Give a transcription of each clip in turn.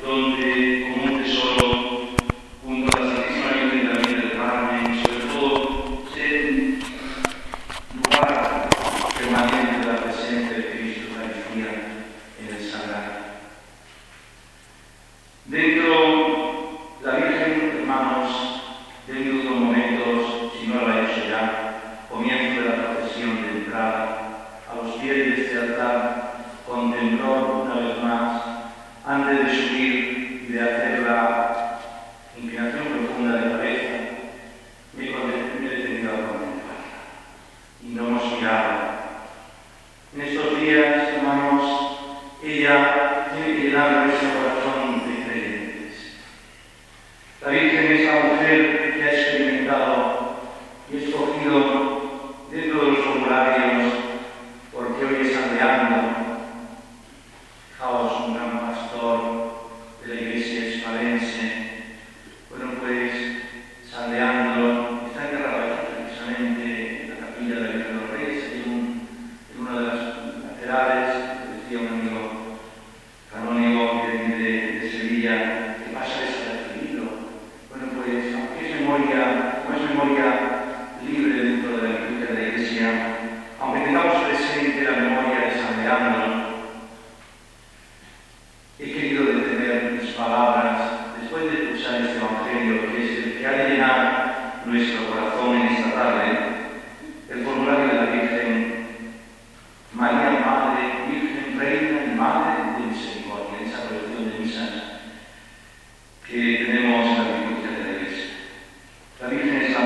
donde, como un tesoro, junto a la Santísima Virgen también del Carmen, y sobre todo, ser un lugar permanente de la presencia de Cristo, Eucaristía, en el Sagrado. Dentro la Virgen, hermanos, dentro de unos momentos, si no lo ha hecho ya, comienzo de la procesión de entrada a los pies de este altar, con temblor una vez más, antes de subir y de hacer la inclinación profunda de cabeza, me he detenido a contemplarla y no hemos mirado. En estos días, hermanos, ella tiene que llenar nuestro corazón de creyentes. La Virgen es la mujer que ha experimentado y escogido dentro de los formularios, porque hoy es San Leandro. Fijaos, un gran pastor de la iglesia hispalense. Bueno, pues San Leandro está enterrado aquí, precisamente en la capilla de la Virgen de los Reyes, en una de las laterales, decía un amigo canónigo que viene de Sevilla, que pasa desapercibido. Bueno, pues aunque es memoria, como es memoria libre dentro de la liturgia de la iglesia, aunque tengamos presente la memoria de San Leandro, he querido detener mis palabras después de escuchar este Evangelio, que es el que ha de llenar nuestro corazón en esta tarde, el formulario de la Virgen María, Madre, Virgen, Reina y Madre de Misericordia, en esa colección de misas que tenemos en la liturgia de la Iglesia. La Virgen es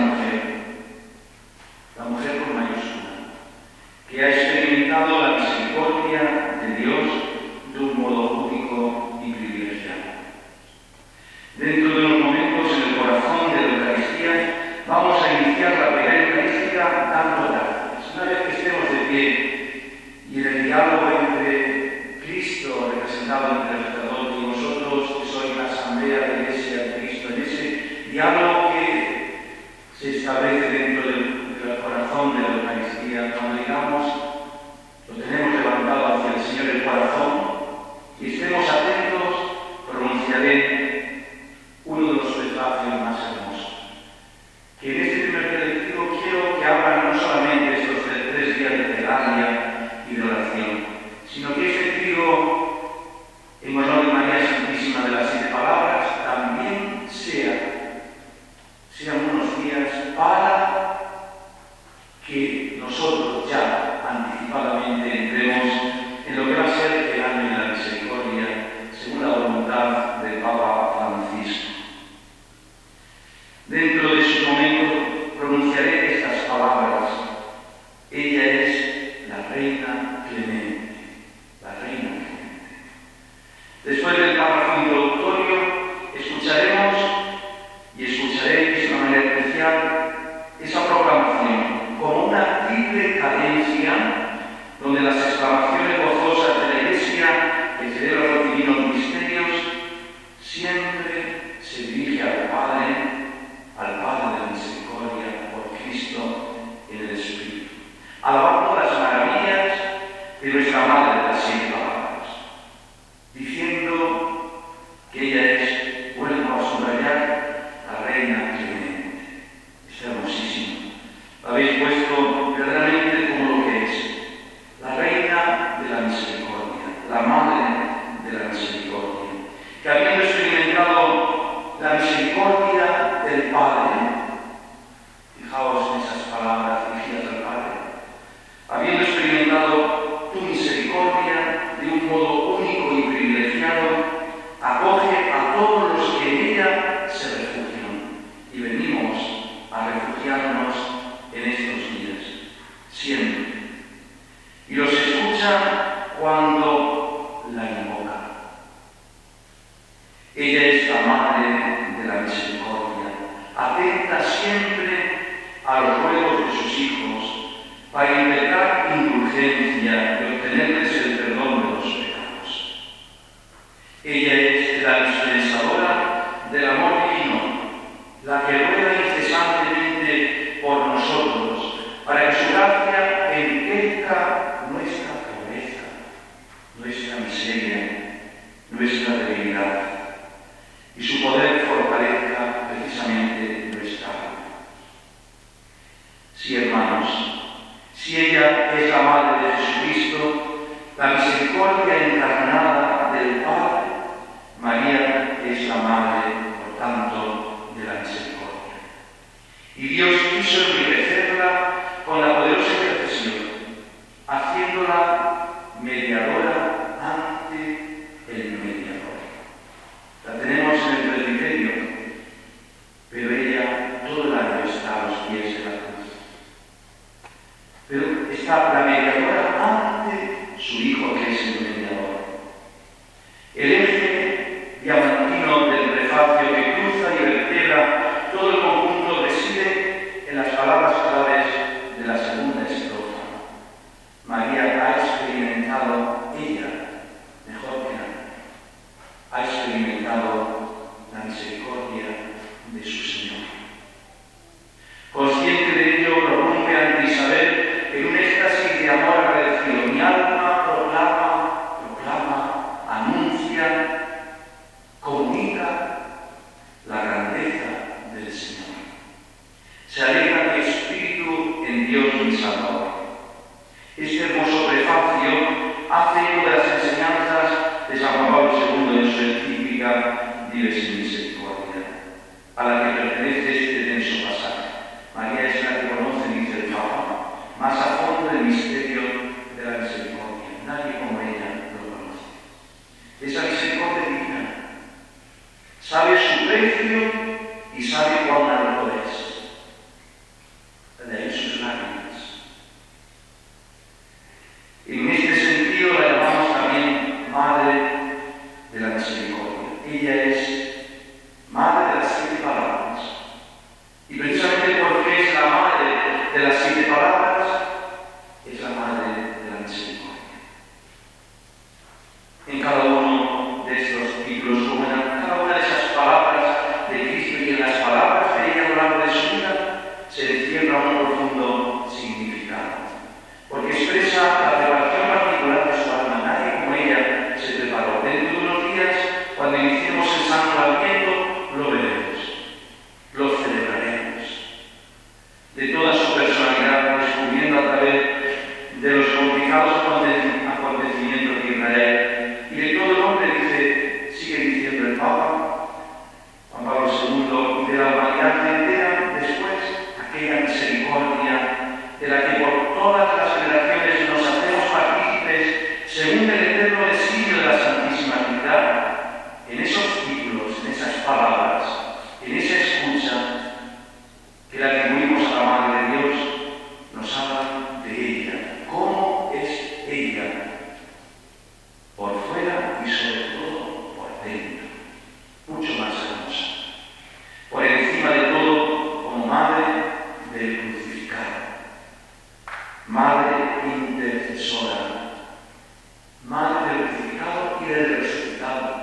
la mujer con mayúscula, que ha experimentado la misericordia de Dios de un modo único y privilegiado. Dentro de unos momentos, en el corazón de la Eucaristía, vamos a iniciar la primera Eucaristía dando gracias. Una vez que estemos de pie y en el diálogo entre Cristo, representado entre el sacerdote, y vosotros, que sois la asamblea de la Iglesia de Cristo, en ese diálogo que se establece dentro del corazón de la Eucaristía, cuando digamos, lo tenemos levantado hacia el Señor el corazón, y estemos atentos, pronunciaré uno de los prefacios más hermosos. Que en este primer predictivo quiero que hablan no solamente estos 3 días de plegaria y de oración, sino que este trío en honor de María Santísima de las 7 palabras también sean unos días para que nosotros ya anticipadamente entremos en lo que va a ser el año de la misericordia, según la voluntad del Papa Francisco. Dentro de su momento pronunciaré estas palabras. Ella es la Reina Clemente, la Reina Clemente. Después del párrafo introductorio, escucharéis de una manera especial esa proclamación como una triple cadencia, donde las exclamaciones gozosas de la Iglesia que celebra los divinos misterios siempre se dirige al Padre de la misericordia por Cristo en el Espíritu, alabando las maravillas de nuestra Madre de las 7 palabras, diciendo que ella es, vuelvo a subrayar, la Reina Clemente. Es hermosísimo. Lo habéis puesto verdaderamente como lo que es. La Reina de la Misericordia, la Madre de la Misericordia, que habiendo experimentado la misericordia del Padre, fijaos en esas palabras dirigidas al Padre, habiendo experimentado tu misericordia de un modo único y privilegiado, acoge a todos los que en ella se refugian, y venimos a refugiarnos en estos días, siempre. Y los escucha cuando la invoca. Ella es la Madre de la Misericordia, atenta siempre a los ruegos de sus hijos para invocar indulgencia y obtenerles el perdón de los pecados. Ella es la dispensadora del amor divino, la que ruega incesantemente por nosotros, para que su gracia enriquezca nuestra pobreza, nuestra miseria, nuestra debilidad. y su poder fortalezca precisamente nuestra alma. Sí, hermanos, si ella es la Madre de Jesucristo, la misericordia encarnada del Padre, María es la Madre, por tanto, de la misericordia. Y Dios quiso enriquecerla con la poderosa intercesión, haciéndola mediadora ante el mediador. La tenemos en el presbiterio, pero ella todo el año está a los pies de la cruz. Pero está la mediadora ante su Hijo, que es el mediador. El eje diamantino del prefacio que cruza y vertebra todo el conjunto reside en las palabras claves de la segunda estrofa. María ha experimentado, ella, mejor que nadie, ha experimentado la misericordia de su Señor. Consciente de ello, prorrumpe ante Isabel en un éxtasis de amor agradecido. Mi alma proclama, anuncia, comunica la grandeza del Señor. Se alegra mi espíritu en Dios mi Salvador. Este hermoso prefacio hace eco de las enseñanzas de San Juan Pablo II en su encíclica Dives in Misericordia, a la que pertenece este denso pasaje. María es la que conoce, dice el Papa, más a fondo el misterio de la misericordia. Nadie como ella lo conoce. Esa misericordia divina sabe su precio y sabe cuán alto es. De ahí sus lágrimas. En este sentido la llamamos también Madre de la Misericordia. Ella es Madre de las 7 palabras. Y precisamente porque es la Madre de las 7 palabras, es la Madre de la Misericordia. En cada uno de estos títulos, como en cada una de esas palabras de Cristo y en las palabras de ella a lo largo de su vida, se encierra un profundo significado. Porque expresa la preparación particular de su alma. Nadie como ella se preparó. Dentro de unos días, cuando iniciemos el Santo Adviento, lo veremos, lo celebraremos. De toda su personalidad, descubriendo a través de los complicados acontecimientos de Israel y de todo el hombre, sigue diciendo el Papa Juan Pablo II, y de la humanidad entera, después aquella misericordia de la que por todas las generaciones nos hacemos partícipes según el eterno designio de la Santísima Trinidad. En esos títulos, en esas palabras, en esa escucha que le atribuimos a la Madre de Dios, nos habla de ella. ¿Cómo es ella? Por fuera y sobre todo por dentro. Mucho más hermosa. Por encima de todo, como Madre del crucificado. Madre intercesora. Madre del crucificado y del resucitado.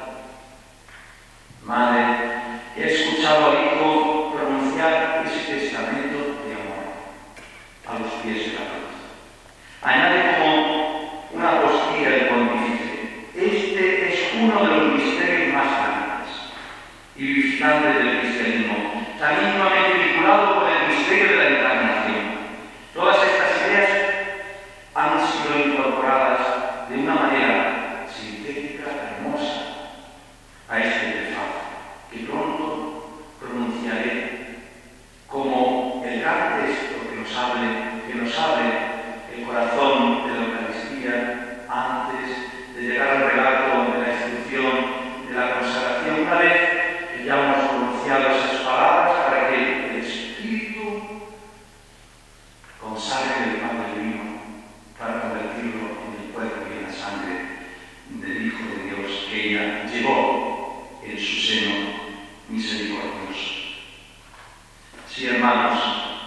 Madre que ha escuchado al Hijo pronunciar ese testamento de amor a los pies de la cruz. Añade como una postilla el pontífice: este es uno de los misterios más grandes y vivificantes del cristianismo, tan íntimamente vinculado con el misterio de la encarnación. Todas estas ideas han sido incorporadas de una manera sintética, hermosa, a este prefacio, que pronto pronunciaré como el gran texto que nos abre el corazón de la Eucaristía antes de llegar al relato de la instrucción de la consagración. Una vez que ya hemos pronunciado esas palabras, para que el Espíritu consagre el pan y el vino para convertirlo en el cuerpo y en la sangre del Hijo de Dios que ella llevó en su seno misericordioso. Sí, hermanos,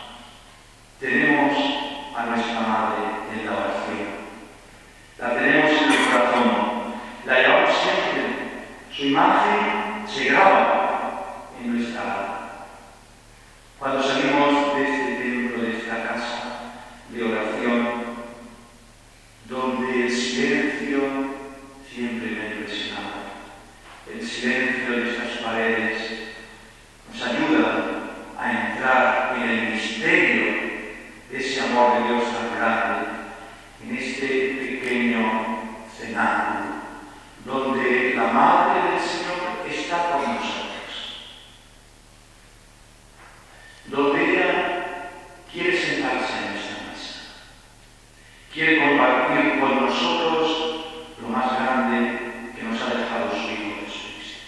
tenemos a nuestra Madre en la oración. La tenemos en el corazón. La llevamos siempre. Su imagen se graba en nuestra alma. Cuando salimos de este templo, de esta casa de oración, donde el silencio siempre me ha impresionado. El silencio de estas paredes nos ayuda a entrar en el misterio de ese amor de Dios tan grande, en este pequeño cenáculo, donde la Madre del Señor está con nosotros, donde ella quiere sentarse en esta mesa, quiere compartir con nosotros lo más grande que nos ha dejado su Hijo Jesucristo,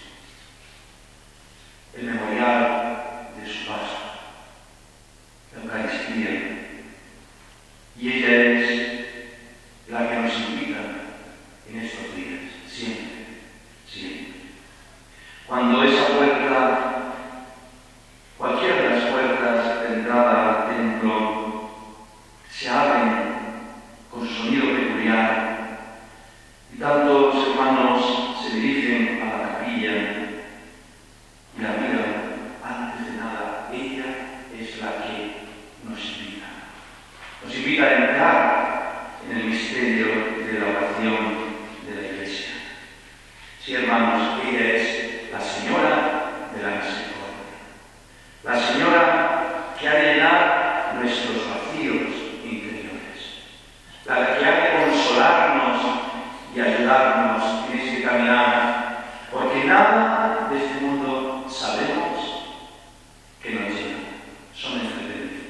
el memorial de su Pascua, la Eucaristía. Y ella es la que nos invita en estos días, siempre, siempre. Cuando esa puerta, cualquiera de las puertas de entrada al templo, se abren con su sonido peculiar y tantos hermanos se dirigen a la capilla y la miran, antes de nada, ella es la que nos invita. Nos invita a entrar en el misterio de la oración de la Iglesia. Sí, hermanos, ella es la Señora de la Misericordia, la Señora que ha de llenar nuestros vacíos interiores, la que ha de consolarnos y ayudarnos en este caminar, porque nada de este mundo sabemos que nos llena, son entretenimientos.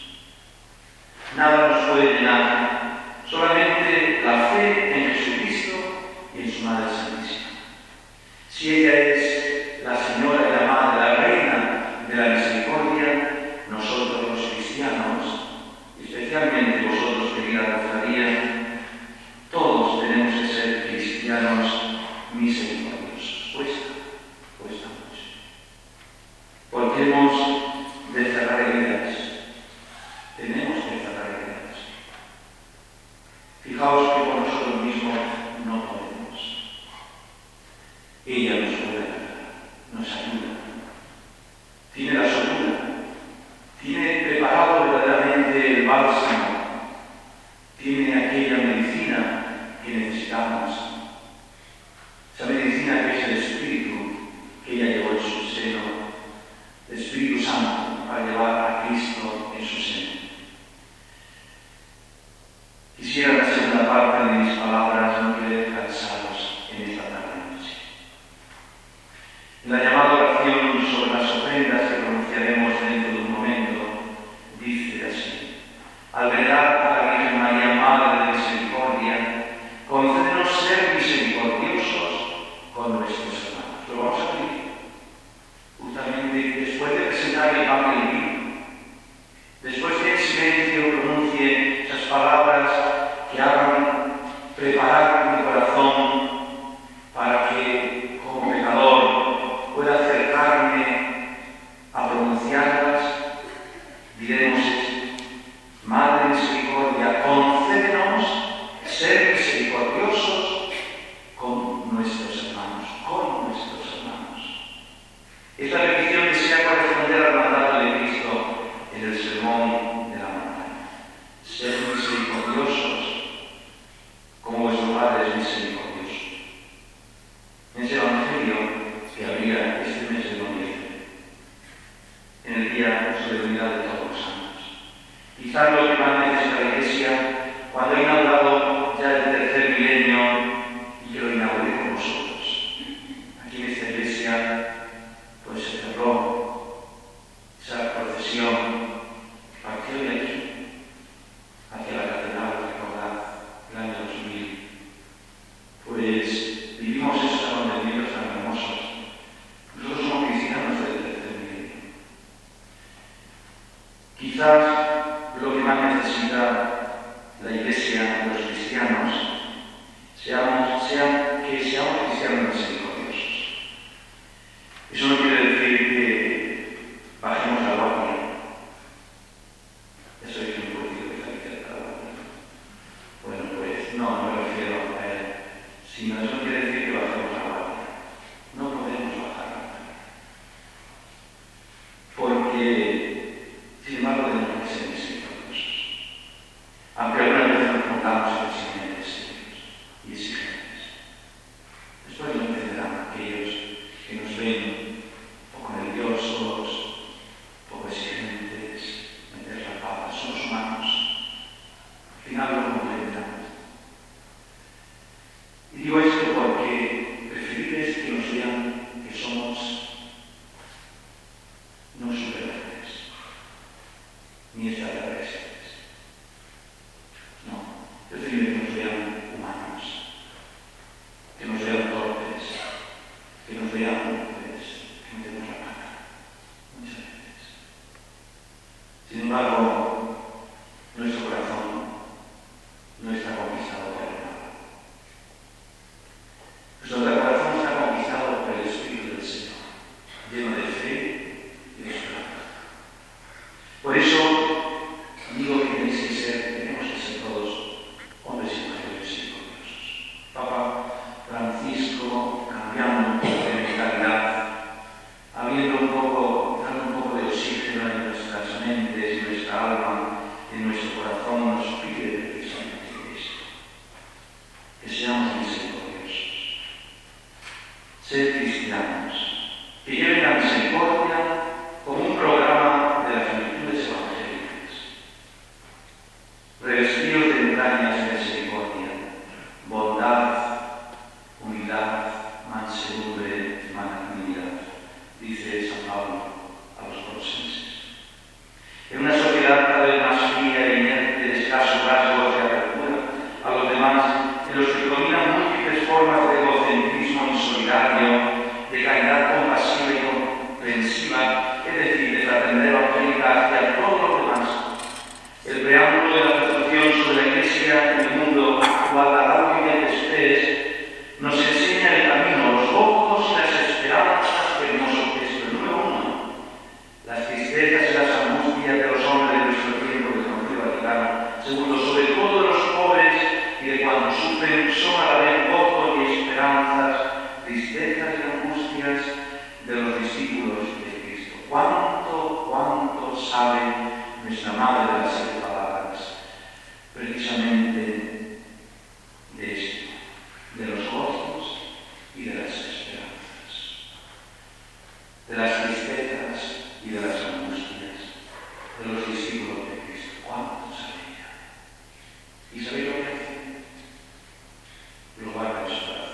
Nada nos puede llenar, solamente la fe en Jesucristo y en su Madre Santísima. Si ella es la Señora y la Madre, la Reina de la Misericordia, nosotros los cristianos, especialmente vosotros, querida cofradía, todos tenemos que ser cristianos misericordiosos. Cuesta mucho. Porque hemos de cerrar heridas. Tenemos que cerrar heridas. Fijaos que por nosotros mismos no podemos. Ella nos puede ayudar, nos ayuda. Tiene la soltura, tiene preparado verdaderamente el bálsamo, tiene aquella medicina que necesitamos, esa medicina que es el Espíritu que ella llevó en su seno, el Espíritu Santo para llevar a Cristo en su seno. Quisiera la segunda parte de mis palabras no querer cansados en esta tarde-noche. En la llamada oración sobre las ofrendas que pronunciaremos dentro de un momento, dice así: al venerar a la Virgen María, Madre de Misericordia, concédenos ser misericordiosos con nuestros hermanos. Lo vamos a pedir. Justamente después de presentar el pan y el vino, después que en silencio pronuncie esas palabras que hagan preparar mi corazón para que como pecador pueda acercarme a pronunciarlas, diremos: Madre Misericordia, concédenos ser misericordiosos con nuestros hermanos, Es la petición que desea corresponder al mandato de Cristo en el Sermón de la Montaña. Ser misericordiosos como vuestro Padre es misericordioso. En ese Evangelio que habría este mes de noviembre, en el día de solemnidad de todos los santos. Quizás lo que más necesita la Iglesia cuando ha inaugurado ya el tercer milenio y que lo inaugure con vosotros. Aquí en esta Iglesia pues se cerró esa procesión, partió de aquí hacia la catedral, recordad, el año 2000. Pues vivimos esos acontecimientos tan hermosos. Nosotros somos cristianos del tercer milenio. Quizás lo que más necesita la Iglesia, los cristianos, que seamos cristianos misericordiosos. Eso no quiere decir que bajemos la guardia. Eso es un poquito que está aquí la guardia. Bueno, pues no me refiero a él, sino eso no quiere decir que bajemos la guardia. No podemos bajar la guardia. Porque, sin embargo, tenemos que ser misericordiosos. nos veamos, pues, que metemos la pata, muchas veces. Sin embargo, nuestro corazón no está conquistado por el mal. Nuestro corazón está conquistado por el Espíritu del Señor, lleno de fe y de esperanza. Por eso digo que tenemos que ser todos hombres y mujeres misericordiosos. Papa Francisco, cambiando un poco de mentalidad, dando un poco de oxígeno en nuestras mentes, en nuestra alma, en nuestro corazón, nos pide precisamente esto: que seamos misericordiosos, ser cristianos, que lleven la misericordia como un programa de las virtudes evangélicas, revestidos de entrañas de misericordia, bondad, humildad, mansedumbre, magnanimidad, dice San Pablo a los colosenses. En una sociedad cada vez más fría e inerte, de escasos rasgos de apertura a los demás, en los que predominan múltiples formas de egocentrismo insolidario, de caridad compasiva y comprensiva, es decir, de fraternidad evangélica hacia todos los demás. El preámbulo de la reflexión sobre la Iglesia en el mundo actual, la Radio Mediante Express, nos enseña el camino, los votos y las esperanzas del hermoso texto. Número 1. Las tristezas y las angustias de los hombres de nuestro tiempo, del Concilio Vaticano. Segundo, sobre todo de los pobres y de cuantos sufren, son a la vez votos y esperanzas, tristezas y angustias de los discípulos de Cristo. ¿Cuánto sabe nuestra Madre de las 7 palabras precisamente de esto, de los gozos y de las esperanzas, de las tristezas y de las angustias de los discípulos de Cristo? ¿Cuánto sabe ella? ¿Y sabéis lo que hace? Lo guarda en su corazón.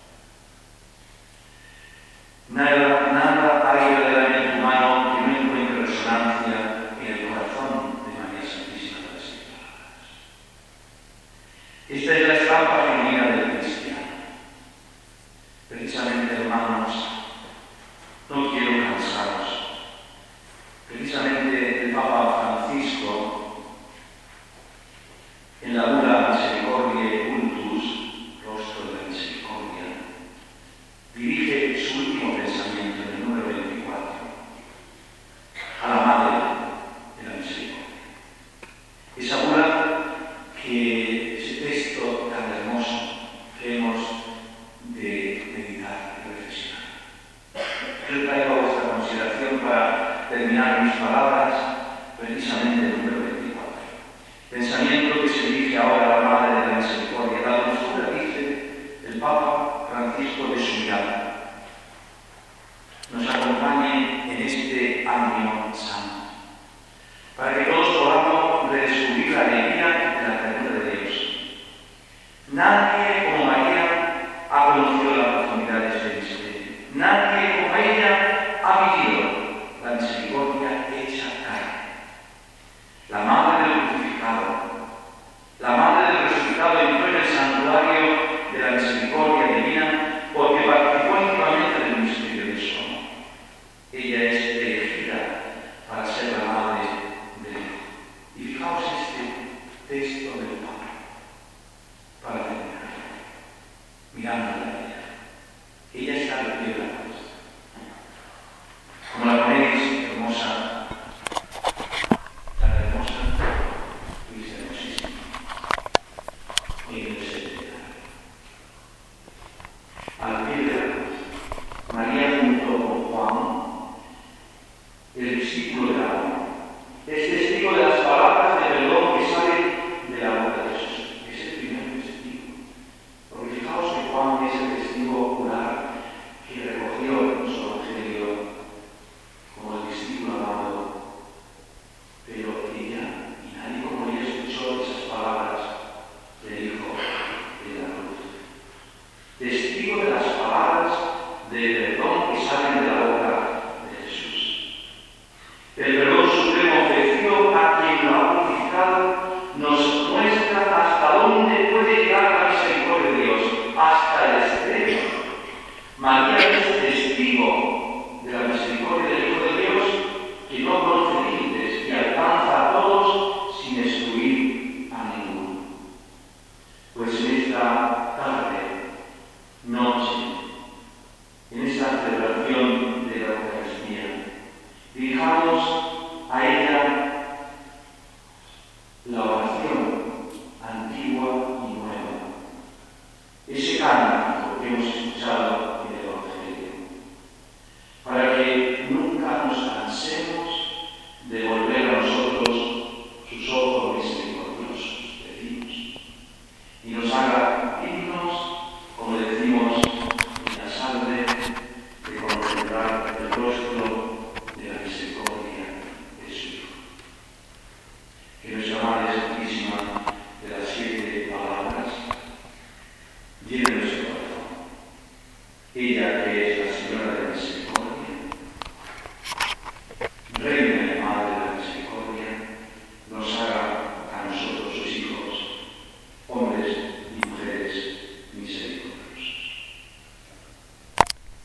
Nada hay verdaderamente humano que no encuentre resonancia en el corazón de María Santísima de las 7 palabras. Esta es la estampa femenina del cristiano. Precisamente, hermanos, no quiero cansaros. Precisamente el Papa Francisco, en la bula Misericordiae Cultus, rostro de la misericordia, dirige su último pensamiento en el número 24 a la Madre de la Misericordia. Esa bula, que ese texto tan hermoso que hemos de meditar y reflexionar. Yo traigo a vuestra consideración, para terminar mis palabras, precisamente el número 24. Pensamiento que se dirige ahora a la Madre de la Misericordia. La dulzura, dice el Papa Francisco, de su mirada nos acompañe en este año santo.